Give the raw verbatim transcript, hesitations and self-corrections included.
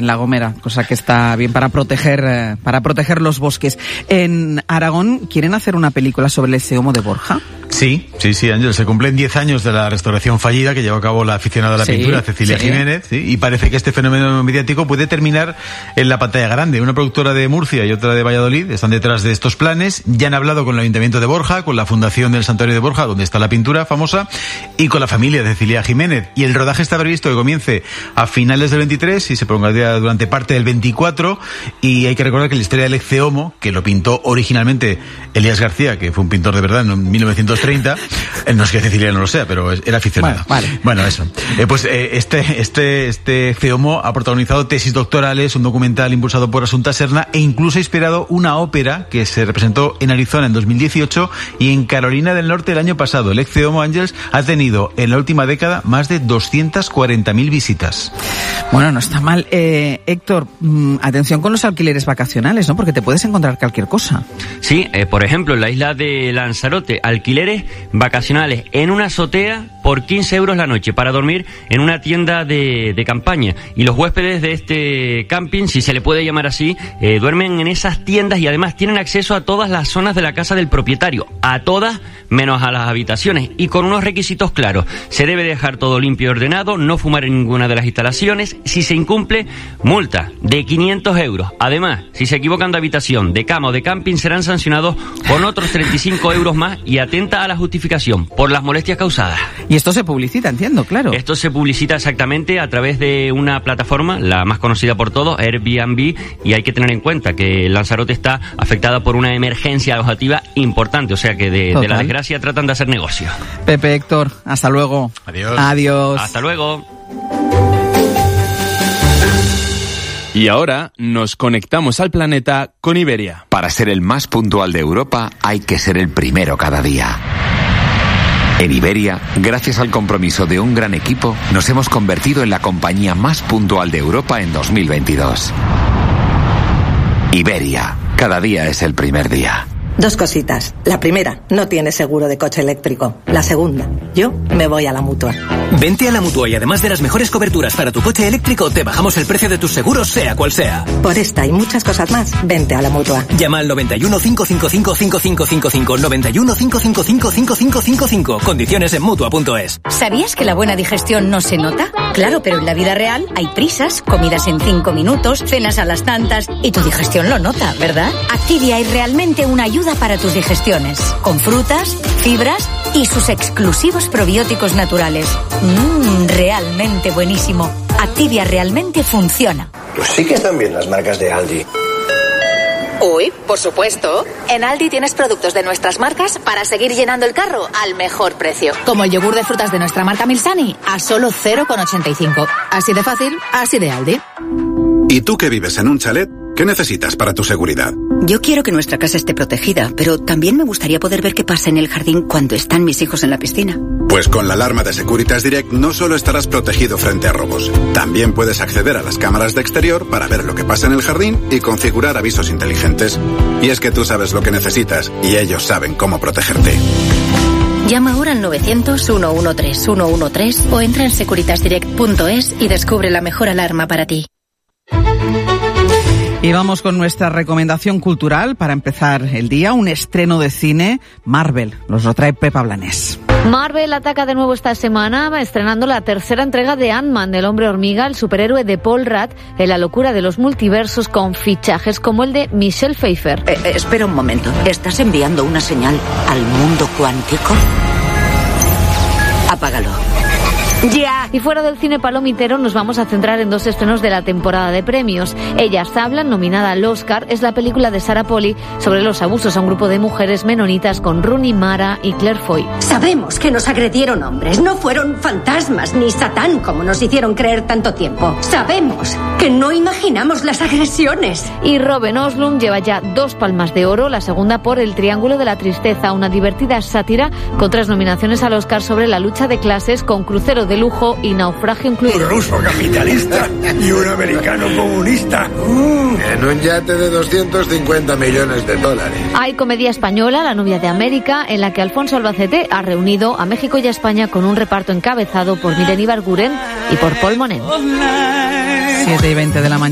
en La Gomera, cosa que está bien para proteger, eh, para proteger los bosques. En Aragón, ¿quieren hacer una película sobre el Ecce Homo de Borja? Sí, sí, sí, Ángel, se cumplen diez años de la restauración fallida que llevó a cabo la aficionada a la sí, pintura, Cecilia sí. Jiménez, ¿sí? Y parece que este fenómeno mediático puede terminar en la pantalla grande. Una productora de Murcia y otra de Valladolid están detrás de estos planes, ya han hablado con el Ayuntamiento de Borja, con la Fundación del Santuario de Borja, donde está la pintura famosa, y con la familia de Cecilia Jiménez. Y el rodaje está previsto que comience a finales del veintitrés y se prolongaría durante parte del veinticuatro, y hay que recordar que la historia del Ecce Homo, que lo pintó originalmente Elías García, que fue un pintor de verdad en mil novecientos treinta, no es que Cecilia no lo sea, pero era aficionada. Bueno, vale. Bueno, eso. Eh, pues eh, este este este Ecce Homo ha protagonizado tesis doctorales, un documental impulsado por Asunta Serna e incluso ha inspirado una ópera que se representó en Arizona en dos mil dieciocho y en Carolina del Norte el año pasado. El Ecce Homo, Ángels, ha tenido en la última década más de doscientas cuarenta mil visitas. Bueno, no está mal. Eh, Héctor, mmm, atención con los alquileres vacacionales, ¿no? Porque te puedes encontrar cualquier cosa. Sí, eh, por ejemplo, en la isla de Lanzarote, alquileres vacacionales en una azotea por quince euros la noche para dormir en una tienda de, de campaña. Y los huéspedes de este camping, si se le puede llamar así, eh, duermen en esas tiendas y además tienen acceso a todas las zonas de la casa del propietario, a todas menos a las habitaciones, y con unos requisitos claros. Se debe dejar todo limpio y ordenado, no fumar en ninguna de las instalaciones. Si se incumple, multa de quinientos euros. Además, si se equivocan de habitación, de cama o de camping, serán sancionados con otros treinta y cinco euros más, y atenta a la justificación por las molestias causadas. Y esto se publicita, entiendo, claro. Esto se publicita exactamente a través de una plataforma, la más conocida por todos, Airbnb, y hay que tener en cuenta que Lanzarote está afectada por una emergencia alojativa importante, o sea que de, de la desgracia tratan de hacer negocio. Pepe, Héctor, hasta luego. Adiós. Adiós. Hasta luego. Y ahora nos conectamos al planeta con Iberia. Para ser el más puntual de Europa hay que ser el primero cada día. En Iberia, gracias al compromiso de un gran equipo, nos hemos convertido en la compañía más puntual de Europa en dos mil veintidós. Iberia, cada día es el primer día. Dos cositas. La primera, no tienes seguro de coche eléctrico. La segunda, yo me voy a la Mutua. Vente a la Mutua y además de las mejores coberturas para tu coche eléctrico, te bajamos el precio de tus seguros, sea cual sea. Por esta y muchas cosas más, vente a la Mutua. Llama al noventa y uno, cinco cinco cinco, cinco cinco cinco cinco, noventa y uno, cinco cinco cinco, cinco cinco cinco cinco. Condiciones en Mutua punto es. ¿Sabías que la buena digestión no se nota? Claro, pero en la vida real hay prisas, comidas en cinco minutos, cenas a las tantas, y tu digestión lo nota, ¿verdad? Activia es realmente una ayuda para tus digestiones, con frutas, fibras y sus exclusivos probióticos naturales. Mmm, realmente buenísimo. Activia realmente funciona. Pues sí que están bien las marcas de Aldi. Uy, por supuesto. En Aldi tienes productos de nuestras marcas para seguir llenando el carro al mejor precio. Como el yogur de frutas de nuestra marca Milsani a solo cero coma ochenta y cinco. Así de fácil, así de Aldi. ¿Y tú que vives en un chalet? ¿Qué necesitas para tu seguridad? Yo quiero que nuestra casa esté protegida, pero también me gustaría poder ver qué pasa en el jardín cuando están mis hijos en la piscina. Pues con la alarma de Securitas Direct no solo estarás protegido frente a robos, también puedes acceder a las cámaras de exterior para ver lo que pasa en el jardín y configurar avisos inteligentes. Y es que tú sabes lo que necesitas y ellos saben cómo protegerte. Llama ahora al novecientos, ciento trece, ciento trece o entra en securitas direct punto es y descubre la mejor alarma para ti. Y vamos con nuestra recomendación cultural para empezar el día, un estreno de cine, Marvel. Nos lo trae Pepa Blanés. Marvel ataca de nuevo esta semana, estrenando la tercera entrega de Ant-Man, del Hombre Hormiga, el superhéroe de Paul Rudd, en la locura de los multiversos, con fichajes como el de Michelle Pfeiffer. Eh, eh, espera un momento, ¿estás enviando una señal al mundo cuántico? Apágalo. ¡Ya! Y fuera del cine palomitero nos vamos a centrar en dos estrenos de la temporada de premios. Ellas hablan, nominada al Oscar, es la película de Sarah Polley sobre los abusos a un grupo de mujeres menonitas con Rooney Mara y Claire Foy. Sabemos que nos agredieron hombres, no fueron fantasmas ni Satán como nos hicieron creer tanto tiempo. Sabemos que no imaginamos las agresiones. Y Robin Oslund lleva ya dos palmas de oro, la segunda por El Triángulo de la Tristeza, una divertida sátira con tres nominaciones al Oscar sobre la lucha de clases, con crucero de lujo y naufragio incluido. Un ruso capitalista y un americano comunista. Mm. En un yate de doscientos cincuenta millones de dólares. Hay comedia española, La novia de América, en la que Alfonso Albacete ha reunido a México y a España con un reparto encabezado por Miren Ibarguren y por Paul Monen. siete y veinte de la mañana.